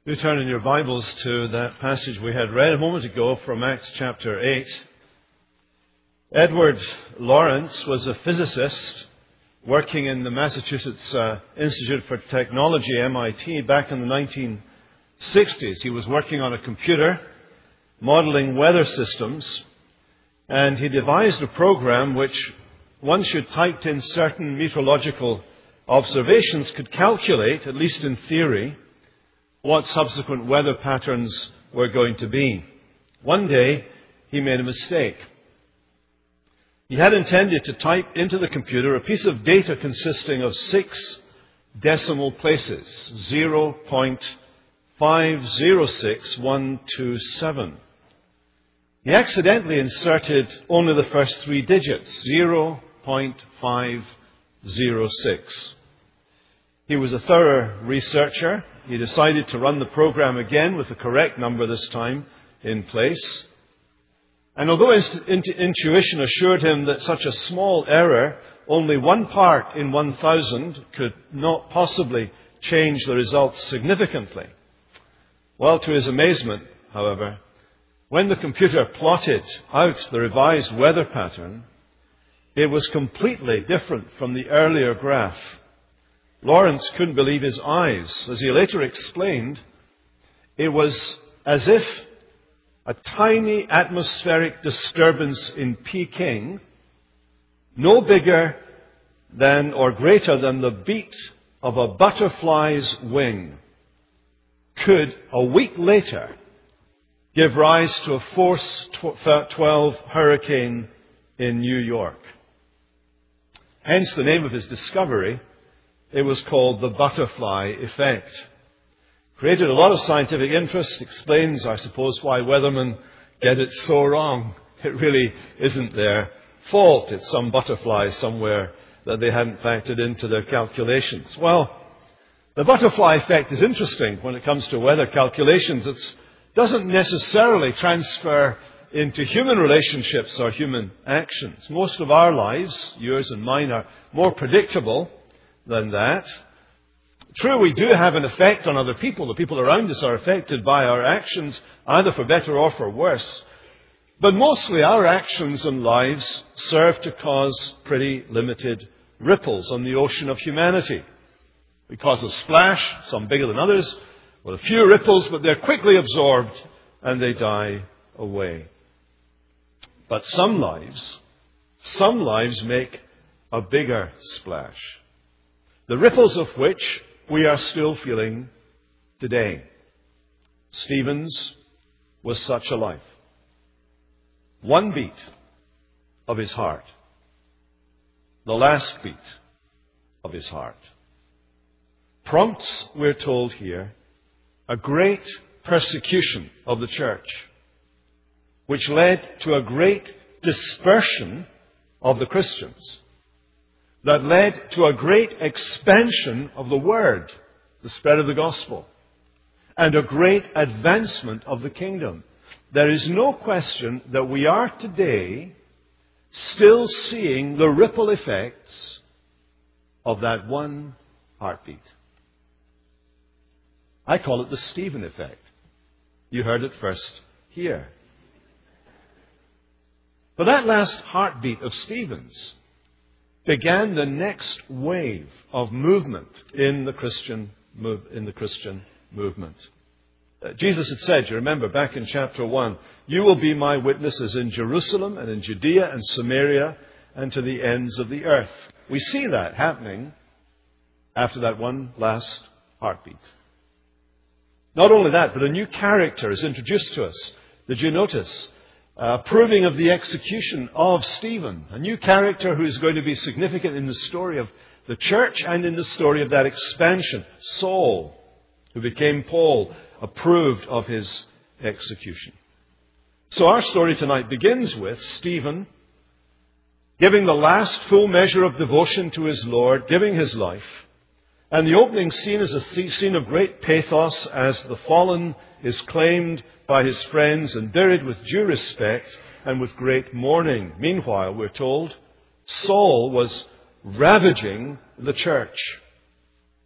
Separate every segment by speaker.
Speaker 1: Do turn in your Bibles to that passage we had read a moment ago from Acts chapter 8. Edward Lorenz was a physicist working in the Massachusetts Institute for Technology, MIT, back in the 1960s. He was working on a computer, modeling weather systems, and he devised a program which, once you typed in certain meteorological observations, could calculate, at least in theory, what subsequent weather patterns were going to be. One day, he made a mistake. He had intended to type into the computer a piece of data consisting of 6 decimal places, 0.506127. He accidentally inserted only the first 3 digits, 0.506. He was a thorough researcher. He decided to run the program again with the correct number this time in place. And although his intuition assured him that such a small error, only 1 part in 1,000, could not possibly change the results significantly. Well, to his amazement, however, when the computer plotted out the revised weather pattern, it was completely different from the earlier graph. Lawrence couldn't believe his eyes. As he later explained, it was as if a tiny atmospheric disturbance in Peking, no bigger than or greater than the beat of a butterfly's wing, could, a week later, give rise to a force 12 hurricane in New York. Hence the name of his discovery. It was called the butterfly effect. Created a lot of scientific interest, explains, I suppose, why weathermen get it so wrong. It really isn't their fault. It's some butterfly somewhere that they hadn't factored into their calculations. Well, the butterfly effect is interesting when it comes to weather calculations. It doesn't necessarily transfer into human relationships or human actions. Most of our lives, yours and mine, are more predictable than that. True, we do have an effect on other people. The people around us are affected by our actions, either for better or for worse. But mostly our actions and lives serve to cause pretty limited ripples on the ocean of humanity. We cause a splash, some bigger than others, with a few ripples, but they're quickly absorbed and they die away. But some lives make a bigger splash, the ripples of which we are still feeling today. Stephen's was such a life. 1 beat of his heart, the last beat of his heart, prompts, we're told here, a great persecution of the church, which led to a great dispersion of the Christians, that led to a great expansion of the Word, the spread of the gospel, and a great advancement of the kingdom. There is no question that we are today still seeing the ripple effects of that 1 heartbeat. I call it the Stephen effect. You heard it first here. But that last heartbeat of Stephen's began the next wave of movement in the Christian movement. Jesus had said, you remember back in chapter 1, you will be my witnesses in Jerusalem and in Judea and Samaria and to the ends of the earth. We see that happening after that 1 last heartbeat. Not only that, but a new character is introduced to us. Did you notice? Approving of the execution of Stephen, a new character who is going to be significant in the story of the church and in the story of that expansion. Saul, who became Paul, approved of his execution. So our story tonight begins with Stephen giving the last full measure of devotion to his Lord, giving his life. And the opening scene is a scene of great pathos as the fallen is claimed by his friends and buried with due respect and with great mourning. Meanwhile, we're told, Saul was ravaging the church.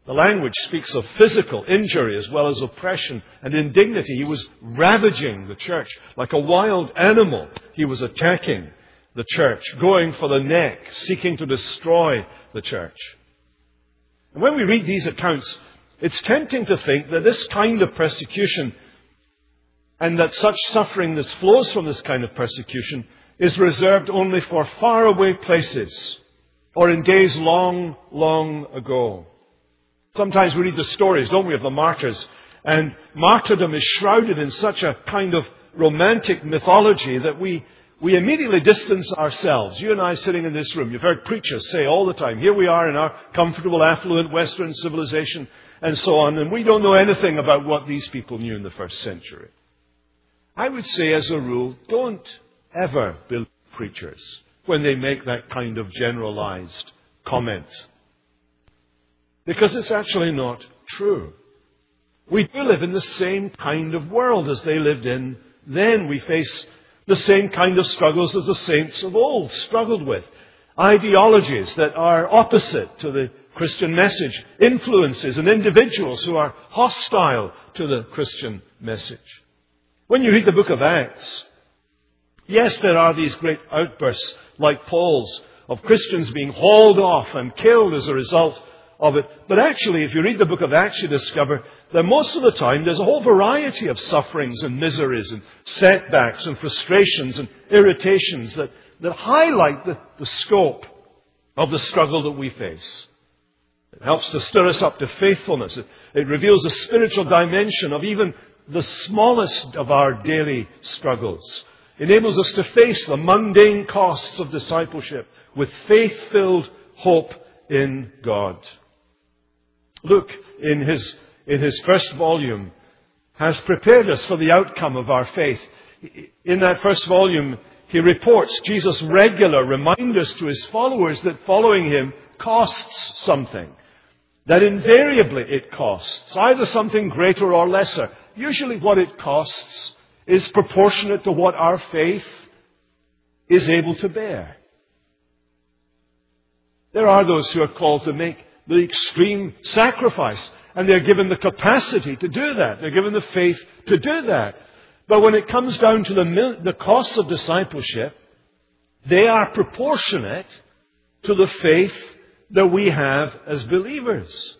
Speaker 1: The language speaks of physical injury as well as oppression and indignity. He was ravaging the church. Like a wild animal, he was attacking the church, going for the neck, seeking to destroy the church. And when we read these accounts, it's tempting to think that this kind of persecution and that such suffering that flows from this kind of persecution is reserved only for faraway places or in days long, long ago. Sometimes we read the stories, don't we, of the martyrs, and martyrdom is shrouded in such a kind of romantic mythology that we immediately distance ourselves. You and I sitting in this room, you've heard preachers say all the time, here we are in our comfortable, affluent Western civilization and so on, and we don't know anything about what these people knew in the first century. I would say, as a rule, don't ever believe preachers when they make that kind of generalized comment. Because it's actually not true. We do live in the same kind of world as they lived in then. We face the same kind of struggles as the saints of old struggled with. Ideologies that are opposite to the Christian message. Influences and individuals who are hostile to the Christian message. When you read the book of Acts, yes, there are these great outbursts like Paul's of Christians being hauled off and killed as a result of it. But actually, if you read the book of Acts, you discover that most of the time there's a whole variety of sufferings and miseries and setbacks and frustrations and irritations that highlight the scope of the struggle that we face. It helps to stir us up to faithfulness. It reveals a spiritual dimension of even the smallest of our daily struggles. It enables us to face the mundane costs of discipleship with faith-filled hope in God. Luke, in his first volume, has prepared us for the outcome of our faith. In that first volume, he reports Jesus' regular reminders to his followers that following him costs something. That invariably it costs, either something greater or lesser. Usually what it costs is proportionate to what our faith is able to bear. There are those who are called to make the extreme sacrifice, and they're given the capacity to do that. They're given the faith to do that. But when it comes down to the costs of discipleship, they are proportionate to the faith that we have as believers.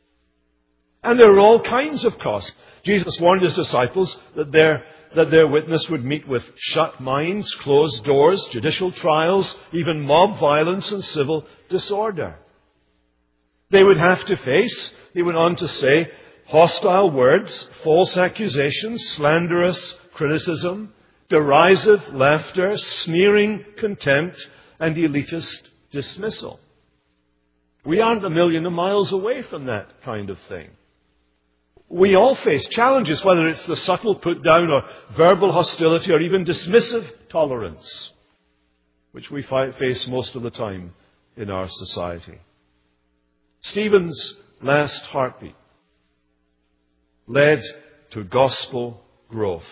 Speaker 1: And there are all kinds of costs. Jesus warned his disciples that their witness would meet with shut minds, closed doors, judicial trials, even mob violence and civil disorder. They would have to face, he went on to say, hostile words, false accusations, slanderous criticism, derisive laughter, sneering contempt, and elitist dismissal. We aren't a million miles away from that kind of thing. We all face challenges, whether it's the subtle put down or verbal hostility or even dismissive tolerance, which we face most of the time in our society. Stephen's last heartbeat led to gospel growth.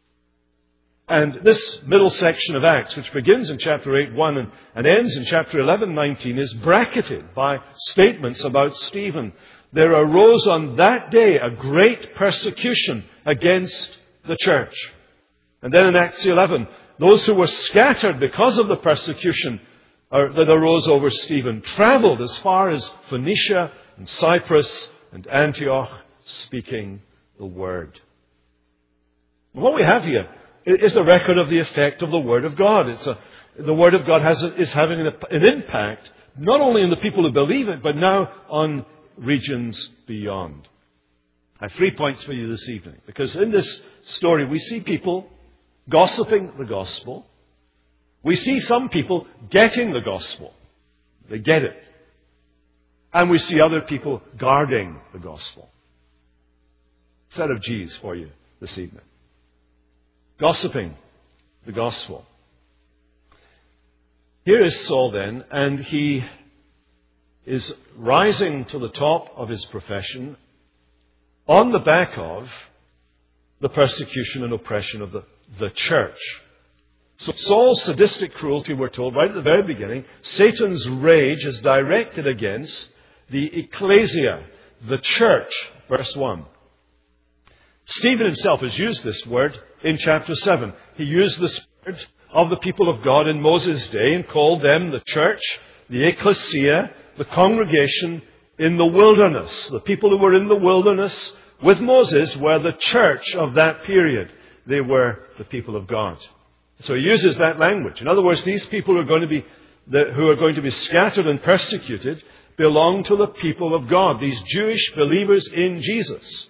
Speaker 1: And this middle section of Acts, which begins in chapter 8:1 and ends in chapter 11:19, is bracketed by statements about Stephen. There arose on that day a great persecution against the church. And then in Acts 11, those who were scattered because of the persecution that arose over Stephen traveled as far as Phoenicia and Cyprus and Antioch, speaking the word. And what we have here is a record of the effect of the Word of God. The Word of God is having an impact not only on the people who believe it, but now on regions beyond. I have 3 points for you this evening, because in this story we see people gossiping the gospel. We see some people getting the gospel. They get it. And we see other people guarding the gospel. Set of G's for you this evening. Gossiping the gospel. Here is Saul then, and he is rising to the top of his profession on the back of the persecution and oppression of the church. So Saul's sadistic cruelty, we're told right at the very beginning, Satan's rage is directed against the ecclesia, the church. Verse 1. Stephen himself has used this word in chapter 7. He used this word of the people of God in Moses' day and called them the church, the ecclesia, the congregation in the wilderness. The people who were in the wilderness with Moses were the church of that period. They were the people of God. So he uses that language. In other words, these people who are going to be scattered and persecuted belong to the people of God. These Jewish believers in Jesus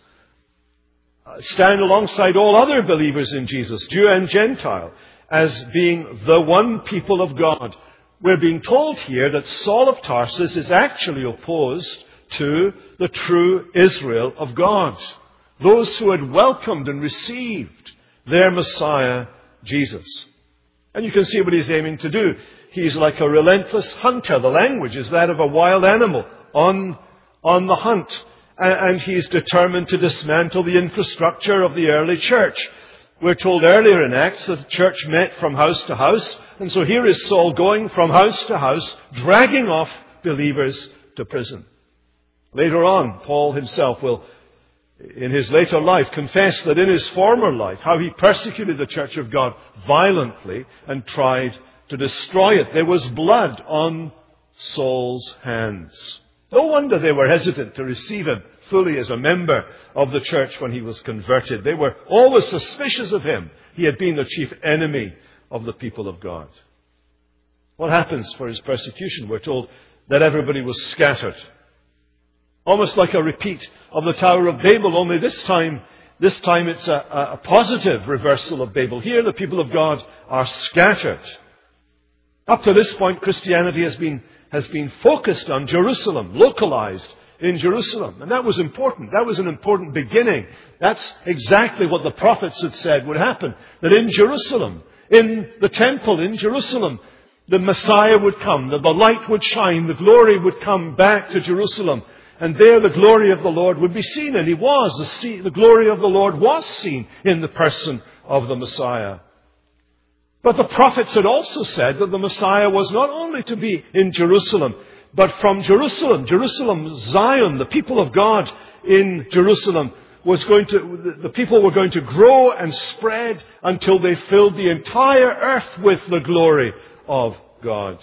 Speaker 1: stand alongside all other believers in Jesus, Jew and Gentile, as being the one people of God. We're being told here that Saul of Tarsus is actually opposed to the true Israel of God, those who had welcomed and received their Messiah, Jesus. And you can see what he's aiming to do. He's like a relentless hunter. The language is that of a wild animal on the hunt. And he's determined to dismantle the infrastructure of the early church. We're told earlier in Acts that the church met from house to house. And so here is Saul going from house to house, dragging off believers to prison. Later on, Paul himself will, in his later life, confess that in his former life, how he persecuted the church of God violently and tried to destroy it. There was blood on Saul's hands. No wonder they were hesitant to receive him fully as a member of the church when he was converted. They were always suspicious of him. He had been the chief enemy of the people of God. What happens for his persecution? We're told that everybody was scattered. Almost like a repeat of the Tower of Babel, only this time it's a positive reversal of Babel. Here the people of God are scattered. Up to this point, Christianity has been focused on Jerusalem, localized in Jerusalem. And that was important. That was an important beginning. That's exactly what the prophets had said would happen. That in Jerusalem, in the temple in Jerusalem, the Messiah would come, the light would shine, the glory would come back to Jerusalem. And there the glory of the Lord would be seen. And he was. The glory of the Lord was seen in the person of the Messiah. But the prophets had also said that the Messiah was not only to be in Jerusalem, but from Jerusalem, Zion, the people of God in Jerusalem, the people were going to grow and spread until they filled the entire earth with the glory of God.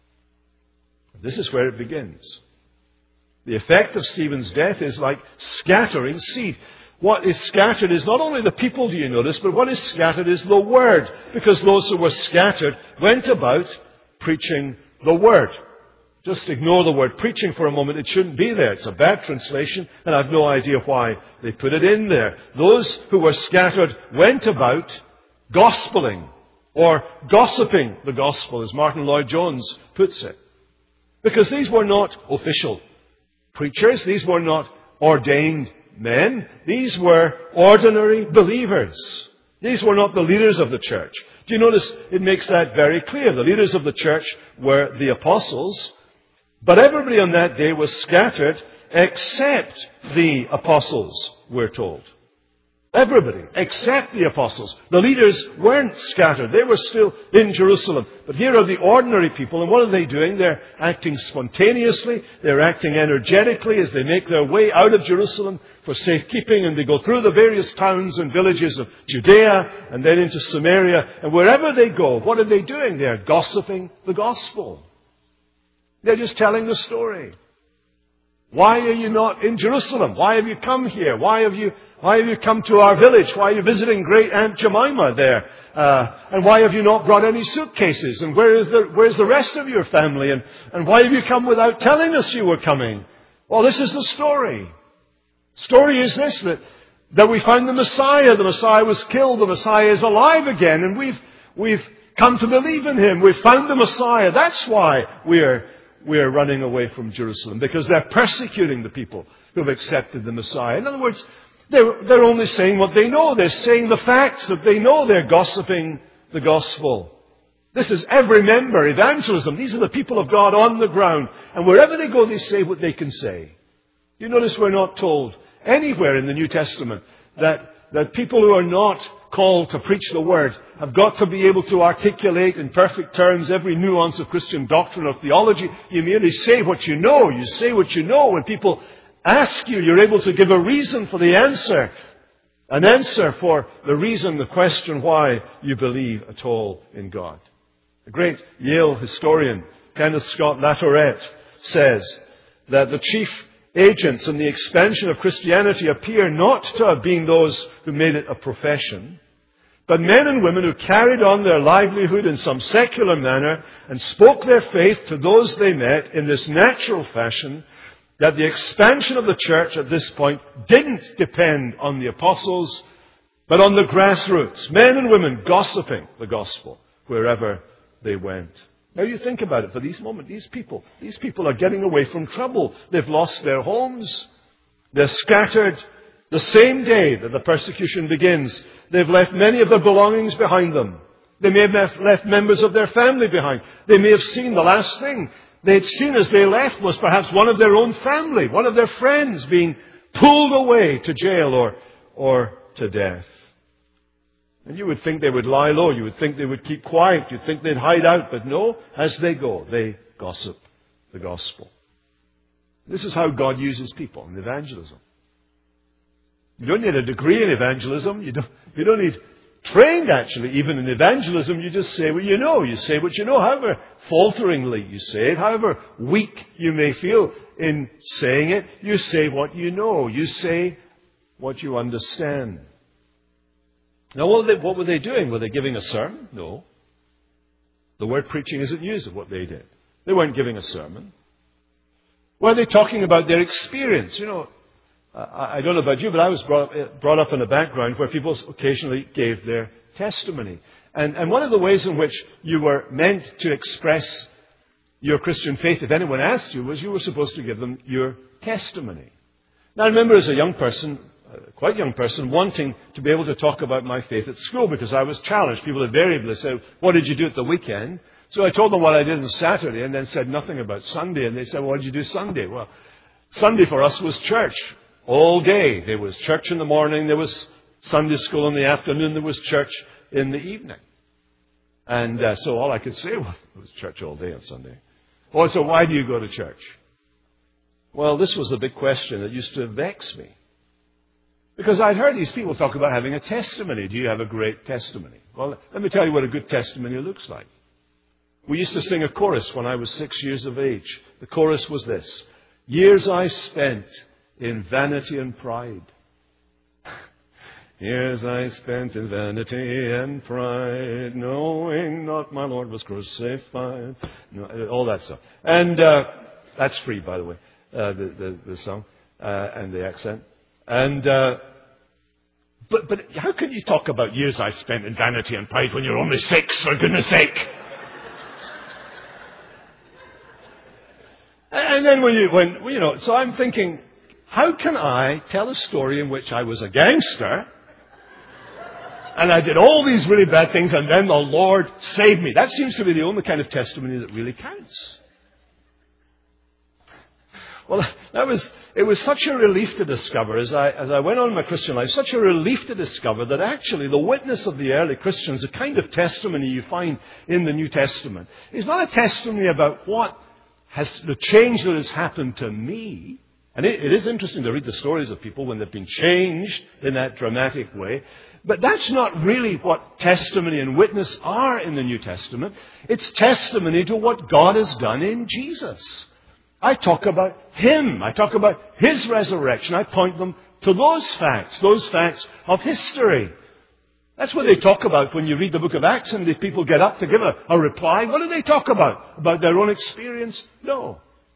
Speaker 1: This is where it begins. The effect of Stephen's death is like scattering seed. What is scattered is not only the people, do you notice, but what is scattered is the word. Because those who were scattered went about preaching the word. Just ignore the word preaching for a moment. It shouldn't be there. It's a bad translation, and I have no idea why they put it in there. Those who were scattered went about gospeling, or gossiping the gospel, as Martin Lloyd-Jones puts it. Because these were not official preachers. These were not ordained men. These were ordinary believers. These were not the leaders of the church. Do you notice it makes that very clear? The leaders of the church were the apostles, but everybody on that day was scattered except the apostles, we're told. Everybody except the apostles. The leaders weren't scattered. They were still in Jerusalem. But here are the ordinary people. And what are they doing? They're acting spontaneously. They're acting energetically as they make their way out of Jerusalem for safekeeping. And they go through the various towns and villages of Judea and then into Samaria. And wherever they go, what are they doing? They're gossiping the gospel. They're just telling the story. Why are you not in Jerusalem? Why have you come here? Why have you come to our village? Why are you visiting Great Aunt Jemima there? And why have you not brought any suitcases? And where's the rest of your family? And why have you come without telling us you were coming? Well, this is the story. Story is this, that we found the Messiah. The Messiah was killed. The Messiah is alive again. And we've come to believe in Him. We've found the Messiah. That's why we're running away from Jerusalem. Because they're persecuting the people who have accepted the Messiah. In other words, they're only saying what they know. They're saying the facts that they know. They're gossiping the gospel. This is every member evangelism. These are the people of God on the ground. And wherever they go, they say what they can say. You notice we're not told anywhere in the New Testament that people who are not called to preach the word have got to be able to articulate in perfect terms every nuance of Christian doctrine or theology. You merely say what you know. You say what you know, and people ask you, you're able to give a reason for the answer. An answer for the reason, the question why you believe at all in God. The great Yale historian, Kenneth Scott Latourette, says that the chief agents in the expansion of Christianity appear not to have been those who made it a profession, but men and women who carried on their livelihood in some secular manner and spoke their faith to those they met in this natural fashion, that the expansion of the church at this point didn't depend on the apostles, but on the grassroots, men and women gossiping the gospel wherever they went. Now you think about it for these moments. These people are getting away from trouble. They've lost their homes. They're scattered the same day that the persecution begins. They've left many of their belongings behind them. They may have left members of their family behind. They may have seen the last thing they'd seen as they left was perhaps one of their own family, one of their friends being pulled away to jail or to death. And you would think they would lie low. You would think they would keep quiet. You'd think they'd hide out. But no, as they go, they gossip the gospel. This is how God uses people in evangelism. You don't need a degree in evangelism. You don't need trained, actually, even in evangelism. You just say what you know. You say what you know, however falteringly you say it, however weak you may feel in saying it. You say what you know. You say what you understand. Now, what were they doing? Were they giving a sermon? No. The word preaching isn't used of what they did. They weren't giving a sermon. Were they talking about their experience? You know, I don't know about you, but I was brought up in a background where people occasionally gave their testimony. And one of the ways in which you were meant to express your Christian faith, if anyone asked you, was you were supposed to give them your testimony. Now, I remember as a young person, quite young person, wanting to be able to talk about my faith at school because I was challenged. People invariably said, what did you do at the weekend? So I told them what I did on Saturday and then said nothing about Sunday. And they said, well, what did you do Sunday? Well, Sunday for us was church all day. There was church in the morning. There was Sunday school in the afternoon. There was church in the evening. And so all I could say was, it was church all day on Sunday. Oh, so why do you go to church? Well, this was a big question that used to vex me. Because I'd heard these people talk about having a testimony. Do you have a great testimony? Well, let me tell you what a good testimony looks like. We used to sing a chorus when I was 6 years of age. The chorus was this: years I spent in vanity and pride. Years I spent in vanity and pride, knowing not my Lord was crucified. No, all that stuff. And that's free, by the way, the song and the accent. And but how can you talk about years I spent in vanity and pride when you're only 6, for goodness sake? And then so I'm thinking, how can I tell a story in which I was a gangster and I did all these really bad things and then the Lord saved me? That seems to be the only kind of testimony that really counts. Well, it was such a relief to discover, as I went on in my Christian life, such a relief to discover that actually the witness of the early Christians, the kind of testimony you find in the New Testament, is not a testimony about the change that has happened to me. And it is interesting to read the stories of people when they've been changed in that dramatic way. But that's not really what testimony and witness are in the New Testament. It's testimony to what God has done in Jesus. I talk about Him. I talk about His resurrection. I point them to those facts of history. That's what they talk about when you read the book of Acts and these people get up to give a reply. What do they talk about? About their own experience? No.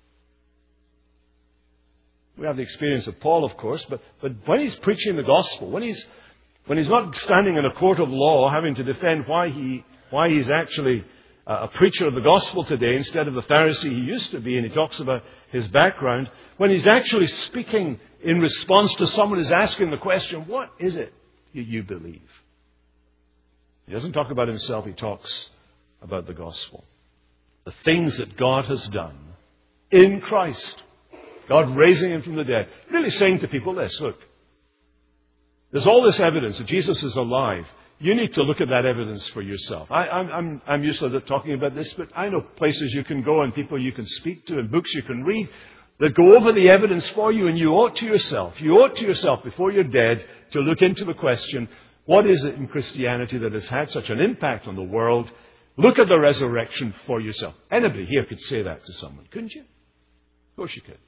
Speaker 1: We have the experience of Paul, of course, but when he's preaching the gospel, when he's not standing in a court of law having to defend why he's actually a preacher of the gospel today instead of the Pharisee he used to be, and he talks about his background, when he's actually speaking in response to someone who's asking the question, what is it you believe? He doesn't talk about himself, he talks about the gospel. The things that God has done in Christ. God raising Him from the dead. Really saying to people this, look, there's all this evidence that Jesus is alive. You need to look at that evidence for yourself. I'm used to talking about this, but I know places you can go and people you can speak to and books you can read that go over the evidence for you, and you ought to yourself before you're dead to look into the question, what is it in Christianity that has had such an impact on the world? Look at the resurrection for yourself. Anybody here could say that to someone, couldn't you? Of course you could.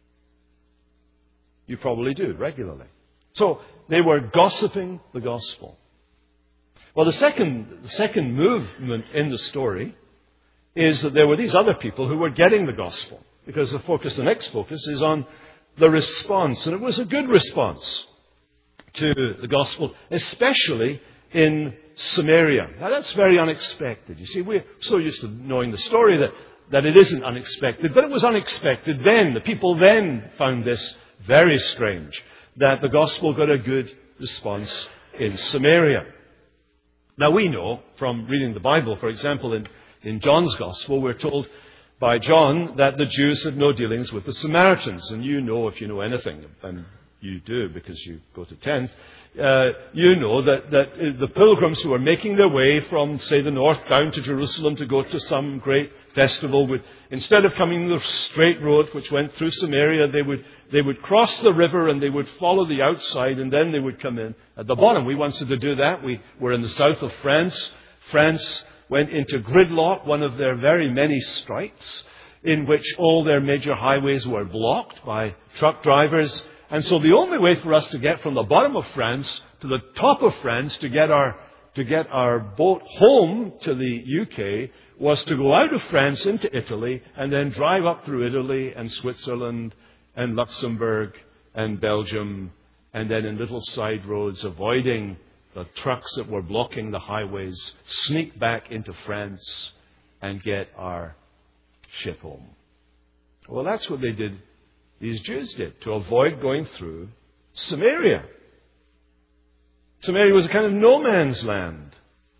Speaker 1: You probably do regularly. So they were gossiping the gospel. Well, the second movement in the story is that there were these other people who were getting the gospel, because the next focus is on the response. And it was a good response to the gospel, especially in Samaria. Now, that's very unexpected. You see, we're so used to knowing the story that it isn't unexpected, but it was unexpected then. The people then found this very strange, that the gospel got a good response in Samaria. Now, we know from reading the Bible, for example, in John's gospel, we're told by John that the Jews had no dealings with the Samaritans. And you know, if you know anything, and you do because you go to 10th, you know that the pilgrims who were making their way from, say, the north down to Jerusalem to go to some great festival would, instead of coming the straight road which went through Samaria, they would cross the river and they would follow the outside, and then they would come in at the bottom. We wanted to do that. We were in the south of France. France went into gridlock, one of their very many strikes, in which all their major highways were blocked by truck drivers. And so the only way for us to get from the bottom of France to the top of France to get our boat home to the UK was to go out of France into Italy and then drive up through Italy and Switzerland and Luxembourg and Belgium, and then in little side roads, avoiding the trucks that were blocking the highways, sneak back into France and get our ship home. Well, that's what they did. These Jews did, to avoid going through Samaria. Samaria was a kind of no man's land.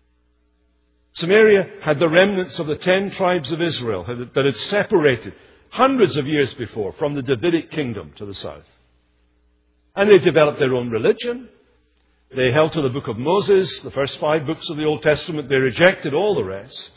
Speaker 1: Samaria had the remnants of the 10 tribes of Israel that had separated hundreds of years before from the Davidic kingdom to the south. And they developed their own religion. They held to the book of Moses, the first 5 books of the Old Testament. They rejected all the rest.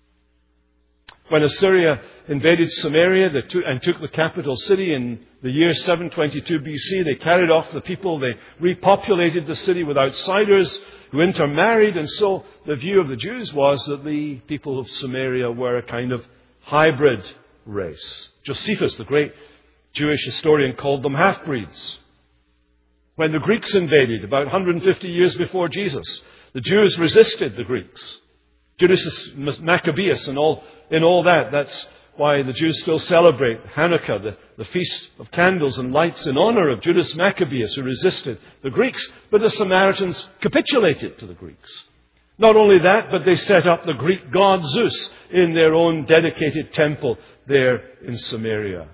Speaker 1: When Assyria invaded Samaria and took the capital city in the year 722 BC, they carried off the people. They repopulated the city with outsiders who intermarried. And so the view of the Jews was that the people of Samaria were a kind of hybrid race. Josephus, the great Jewish historian, called them half-breeds. When the Greeks invaded about 150 years before Jesus, the Jews resisted the Greeks. Judas Maccabeus and all that. That's why the Jews still celebrate Hanukkah, the Feast of Candles and Lights, in honor of Judas Maccabeus, who resisted the Greeks. But the Samaritans capitulated to the Greeks. Not only that, but they set up the Greek god Zeus in their own dedicated temple there in Samaria.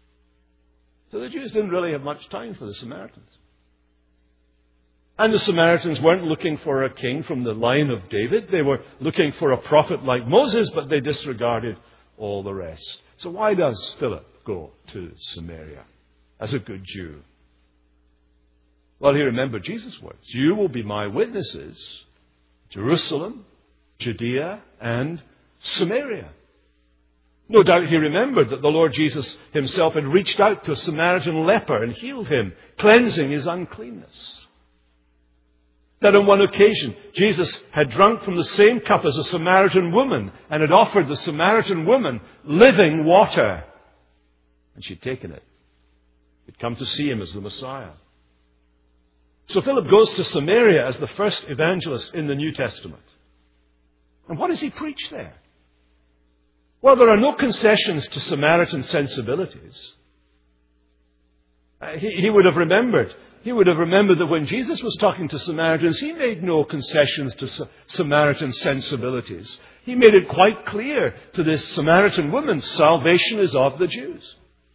Speaker 1: So the Jews didn't really have much time for the Samaritans. And the Samaritans weren't looking for a king from the line of David. They were looking for a prophet like Moses, but they disregarded all the rest. So why does Philip go to Samaria as a good Jew? Well, he remembered Jesus' words. You will be my witnesses, Jerusalem, Judea, and Samaria. No doubt he remembered that the Lord Jesus himself had reached out to a Samaritan leper and healed him, cleansing his uncleanness. That on one occasion, Jesus had drunk from the same cup as a Samaritan woman and had offered the Samaritan woman living water. And she'd taken it. He'd come to see him as the Messiah. So Philip goes to Samaria as the first evangelist in the New Testament. And what does he preach there? Well, there are no concessions to Samaritan sensibilities. He would have remembered that when Jesus was talking to Samaritans, he made no concessions to Samaritan sensibilities. He made it quite clear to this Samaritan woman, salvation is of the Jews.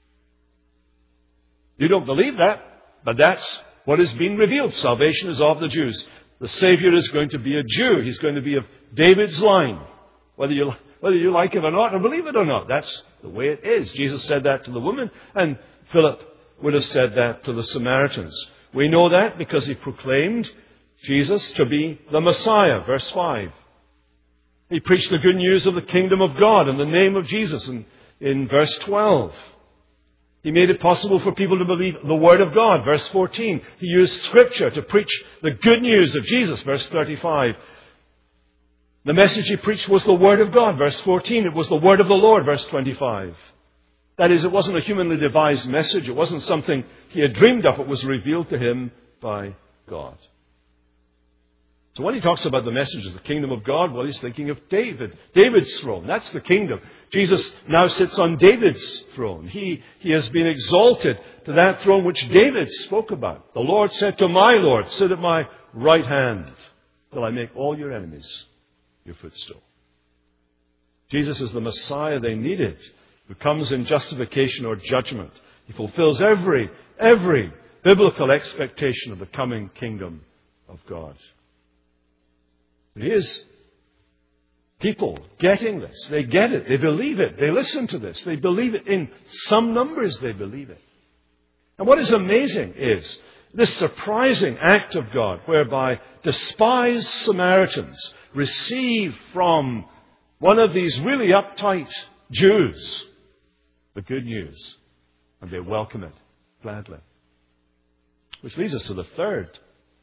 Speaker 1: You don't believe that, but that's what is being revealed. Salvation is of the Jews. The Savior is going to be a Jew. He's going to be of David's line. Whether you like it or not, or believe it or not, that's the way it is. Jesus said that to the woman, and Philip would have said that to the Samaritans. We know that because he proclaimed Jesus to be the Messiah, verse 5. He preached the good news of the kingdom of God in the name of Jesus in verse 12. He made it possible for people to believe the Word of God, verse 14. He used Scripture to preach the good news of Jesus, verse 35. The message he preached was the Word of God, verse 14. It was the Word of the Lord, verse 25. That is, it wasn't a humanly devised message. It wasn't something he had dreamed up. It was revealed to him by God. So when he talks about the message of the kingdom of God, well, he's thinking of David. David's throne. That's the kingdom. Jesus now sits on David's throne. He has been exalted to that throne which David spoke about. The Lord said to my Lord, sit at my right hand till I make all your enemies your footstool. Jesus is the Messiah they needed, who comes in justification or judgment. He fulfills every biblical expectation of the coming kingdom of God. Here's people getting this. They get it. They believe it. They listen to this. They believe it. In some numbers, they believe it. And what is amazing is this surprising act of God whereby despised Samaritans receive from one of these really uptight Jews the good news. And they welcome it gladly. Which leads us to the third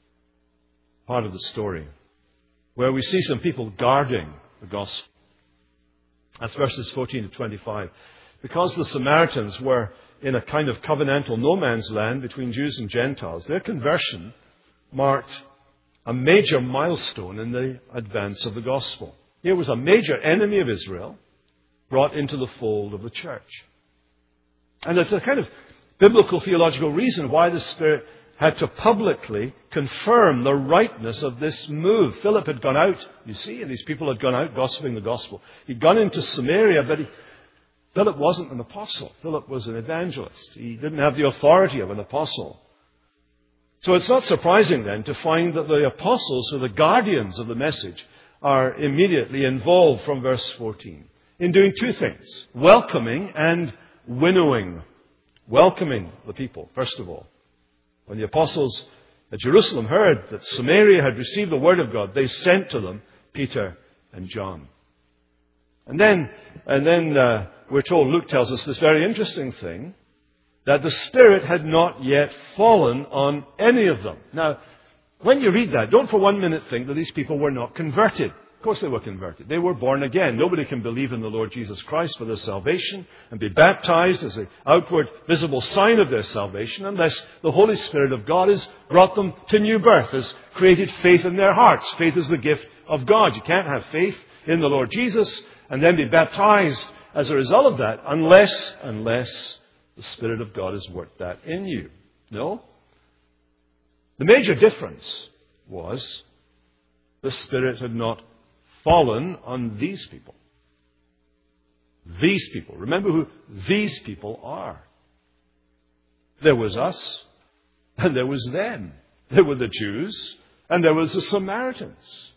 Speaker 1: part of the story, where we see some people guarding the gospel. That's verses 14 to 25. Because the Samaritans were in a kind of covenantal no man's land between Jews and Gentiles, their conversion marked a major milestone in the advance of the gospel. Here was a major enemy of Israel brought into the fold of the church. And it's a kind of biblical theological reason why the Spirit had to publicly confirm the rightness of this move. Philip had gone out, you see, and these people had gone out gossiping the gospel. He'd gone into Samaria, but Philip wasn't an apostle. Philip was an evangelist. He didn't have the authority of an apostle. So it's not surprising then to find that the apostles, or the guardians of the message, are immediately involved from verse 14 in doing two things: welcoming and winnowing. Welcoming the people, first of all. When the apostles at Jerusalem heard that Samaria had received the word of God, they sent to them Peter and John. And then we're told, Luke tells us this very interesting thing, that the Spirit had not yet fallen on any of them. Now, when you read that, don't for 1 minute think that these people were not converted. Of course they were converted. They were born again. Nobody can believe in the Lord Jesus Christ for their salvation and be baptized as an outward visible sign of their salvation unless the Holy Spirit of God has brought them to new birth, has created faith in their hearts. Faith is the gift of God. You can't have faith in the Lord Jesus and then be baptized as a result of that unless the Spirit of God has worked that in you. No? The major difference was the Spirit had not fallen on these people. These people. Remember who these people are. There was us, and there was them. There were the Jews, and there was the Samaritans.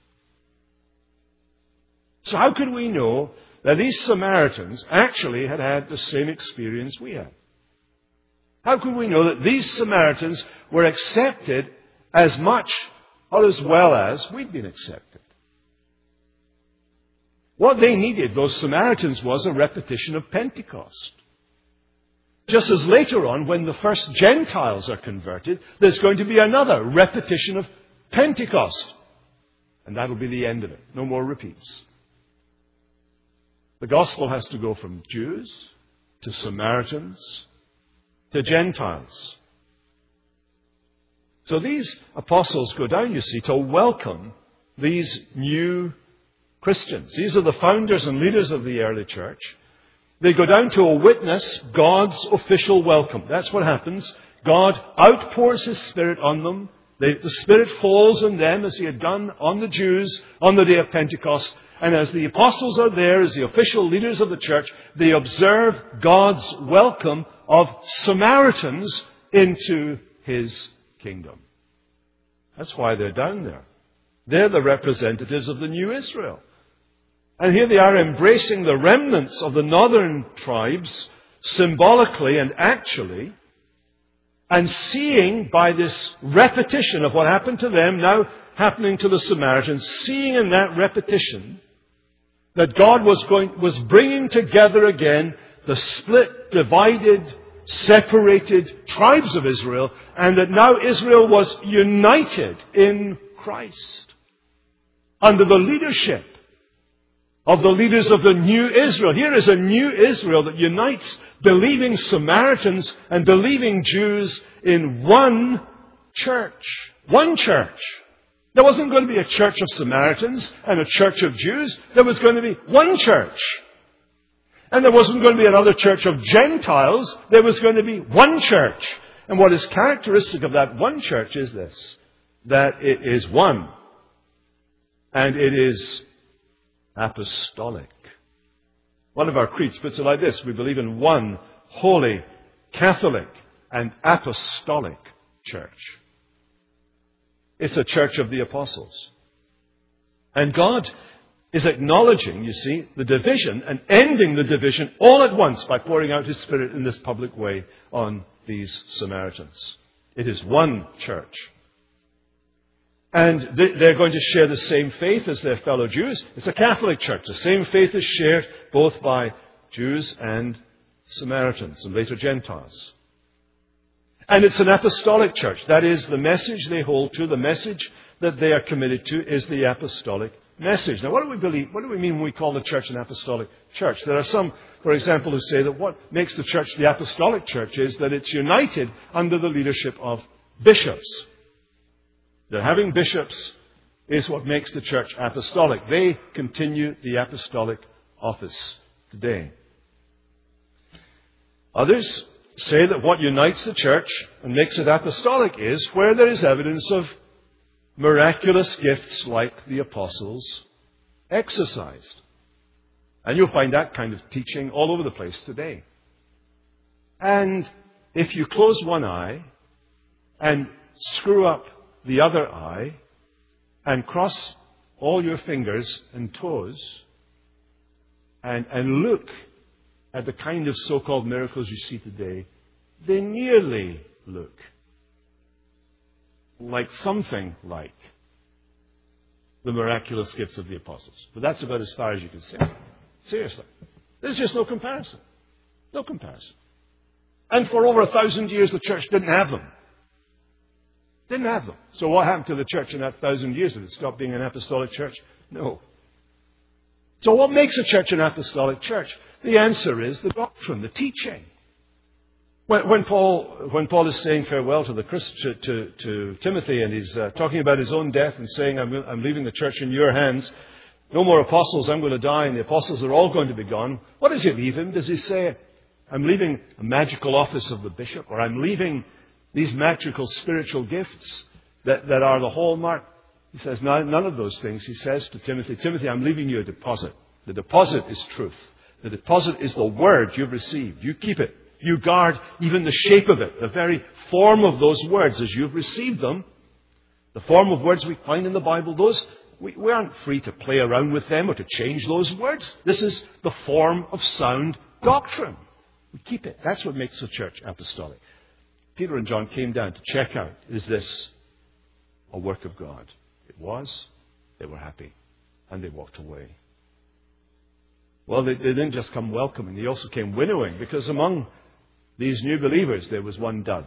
Speaker 1: So how could we know that these Samaritans actually had had the same experience we had? How could we know that these Samaritans were accepted as much or as well as we'd been accepted? What they needed, those Samaritans, was a repetition of Pentecost. Just as later on, when the first Gentiles are converted, there's going to be another repetition of Pentecost. And that'll be the end of it. No more repeats. The gospel has to go from Jews to Samaritans to Gentiles. So these apostles go down, you see, to welcome these new Christians. These are the founders and leaders of the early church. They go down to witness God's official welcome. That's what happens. God outpours His Spirit on them. The Spirit falls on them as He had done on the Jews on the day of Pentecost. And as the apostles are there, as the official leaders of the church, they observe God's welcome of Samaritans into His kingdom. That's why they're down there. They're the representatives of the new Israel. And here they are embracing the remnants of the northern tribes symbolically and actually, and seeing by this repetition of what happened to them now happening to the Samaritans, seeing in that repetition that God was bringing together again the split, divided separated tribes of Israel, and that now Israel was united in Christ under the leadership of the leaders of the new Israel. Here is a new Israel that unites believing Samaritans and believing Jews in one church. One church. There wasn't going to be a church of Samaritans and a church of Jews. There was going to be one church. And there wasn't going to be another church of Gentiles. There was going to be one church. And what is characteristic of that one church is this, that it is one. And it is apostolic. One of our creeds puts it like this: we believe in one holy, Catholic, and apostolic church. It's a church of the apostles. And God is acknowledging, you see, the division and ending the division all at once by pouring out His Spirit in this public way on these Samaritans. It is one church. And they're going to share the same faith as their fellow Jews. It's a Catholic church. The same faith is shared both by Jews and Samaritans and later Gentiles. And it's an apostolic church. That is, the message they hold to, the message that they are committed to is the apostolic message. Now, what do we believe? What do we mean when we call the church an apostolic church? There are some, for example, who say that what makes the church the apostolic church is that it's united under the leadership of bishops. That having bishops is what makes the church apostolic. They continue the apostolic office today. Others say that what unites the church and makes it apostolic is where there is evidence of miraculous gifts like the apostles exercised. And you'll find that kind of teaching all over the place today. And if you close one eye and screw up the other eye and cross all your fingers and toes and look at the kind of so-called miracles you see today, they nearly look like something like the miraculous gifts of the apostles. But that's about as far as you can say. Seriously. There's just no comparison. No comparison. And for over 1,000 years the church didn't have them. Didn't have them. So what happened to the church in that 1,000 years? Did it stop being an apostolic church? No. So what makes a church an apostolic church? The answer is the doctrine, the teaching. When Paul is saying farewell to Timothy, and he's talking about his own death and saying, I'm leaving the church in your hands. No more apostles, I'm going to die, and the apostles are all going to be gone. What does he leave him? Does he say, I'm leaving a magical office of the bishop, or I'm leaving these magical spiritual gifts that are the hallmark? He says, none of those things. He says to Timothy, Timothy, I'm leaving you a deposit. The deposit is truth. The deposit is the word you've received. You keep it. You guard even the shape of it, the very form of those words as you've received them. The form of words we find in the Bible, those, we aren't free to play around with them or to change those words. This is the form of sound doctrine. We keep it. That's what makes the church apostolic. Peter and John came down to check out, is this a work of God? It was. They were happy. And they walked away. Well, they didn't just come welcoming. They also came winnowing, because among these new believers, there was one dud.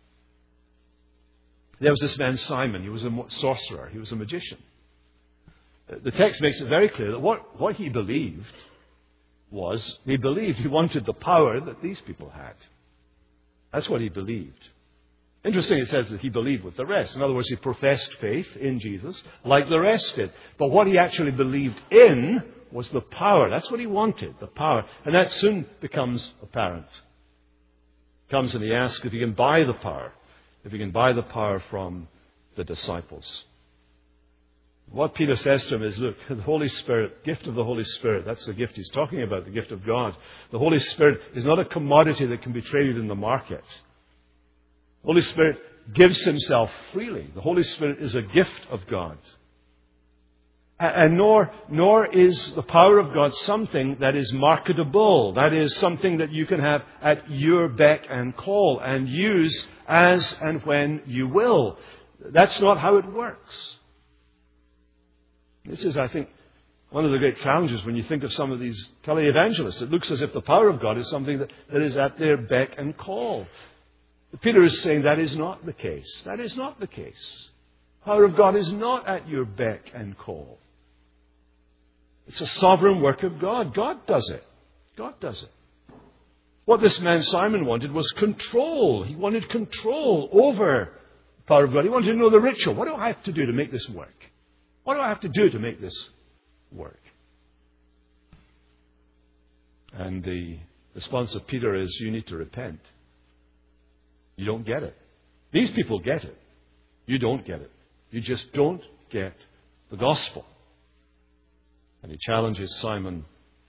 Speaker 1: There was this man Simon. He was a sorcerer. He was a magician. The text makes it very clear that what he believed was, he wanted the power that these people had. That's what he believed. Interesting, it says that he believed with the rest. In other words, he professed faith in Jesus like the rest did. But what he actually believed in was the power. That's what he wanted, the power. And that soon becomes apparent. Comes and he asks if he can buy the power. If he can buy the power from the disciples. What Peter says to him is, look, the Holy Spirit, gift of the Holy Spirit, that's the gift he's talking about, the gift of God. The Holy Spirit is not a commodity that can be traded in the market. The Holy Spirit gives himself freely. The Holy Spirit is a gift of God. And nor is the power of God something that is marketable. That is something that you can have at your beck and call and use as and when you will. That's not how it works. This is, I think, One of the great challenges when you think of some of these televangelists, it looks as if the power of God is something that is at their beck and call. Peter is saying that is not the case. That is not the case. The power of God is not at your beck and call. It's a sovereign work of God. God does it. God does it. What this man Simon wanted was control. He wanted control over the power of God. He wanted to know the ritual. What do I have to do to make this work? What do I have to do to make this work? And the response of Peter is, you need to repent. You don't get it. These people get it. You don't get it. You just don't get the gospel. And he challenges Simon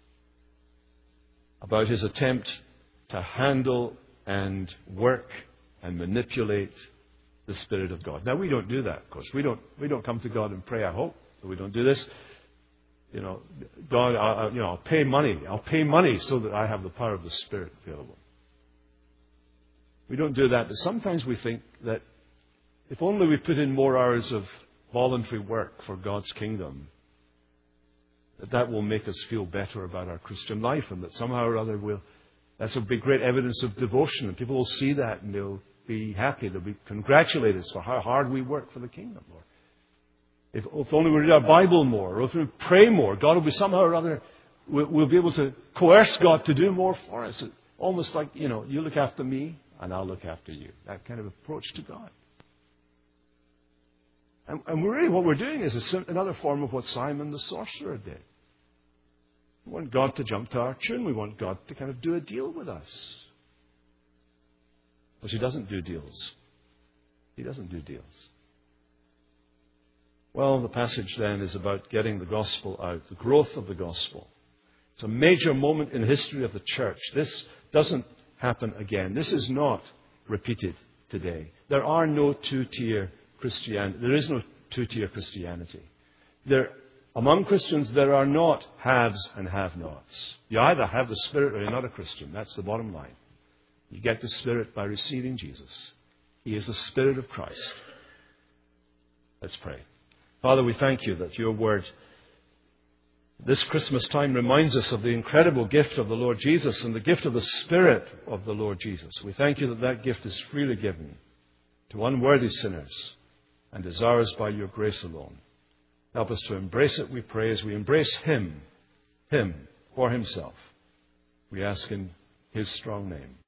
Speaker 1: about his attempt to handle and work and manipulate the Spirit of God. Now, we don't do that, of course. We don't come to God and pray, I hope, that we don't do this. God, I'll pay money. I'll pay money so that I have the power of the Spirit available. We don't do that, but sometimes we think that if only we put in more hours of voluntary work for God's kingdom, that will make us feel better about our Christian life, and that somehow or other that's a big, great evidence of devotion, and people will see that and they'll be happy. They'll congratulate us for how hard we work for the kingdom. Or if only we read our Bible more, or if we pray more, God will be somehow or other, we'll be able to coerce God to do more for us. Almost like, you look after me and I'll look after you. That kind of approach to God. And really what we're doing is another form of what Simon the sorcerer did. We want God to jump to our tune. We want God to kind of do a deal with us. But He doesn't do deals. He doesn't do deals. Well, the passage then is about getting the gospel out, the growth of the gospel. It's a major moment in the history of the church. This doesn't happen again. This is not repeated today. There are no two-tier Christianity. There is no two-tier Christianity. Among Christians, there are not haves and have-nots. You either have the Spirit or you're not a Christian. That's the bottom line. You get the Spirit by receiving Jesus. He is the Spirit of Christ. Let's pray. Father, we thank You that Your Word this Christmas time reminds us of the incredible gift of the Lord Jesus and the gift of the Spirit of the Lord Jesus. We thank You that that gift is freely given to unworthy sinners and is ours by Your grace alone. Help us to embrace it, we pray, as we embrace Him for Himself. We ask in His strong name.